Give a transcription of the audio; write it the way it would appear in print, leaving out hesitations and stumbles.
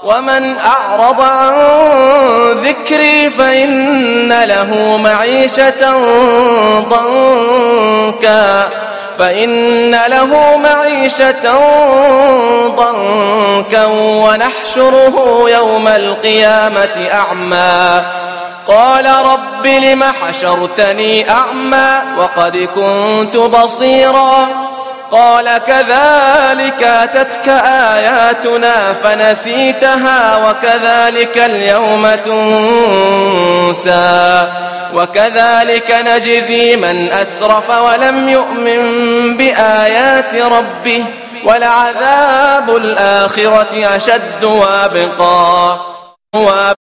ومن أعرض عن ذكري فإن له معيشة ضنكا ونحشره يوم القيامة أعمى قال رب لم حشرتني أعمى وقد كنت بصيرا قال كذلك أتتك آياتنا فنسيتها وكذلك اليوم تنسى وكذلك نجزي من أسرف ولم يؤمن بآيات ربه ولعذاب الآخرة أشد وأبقى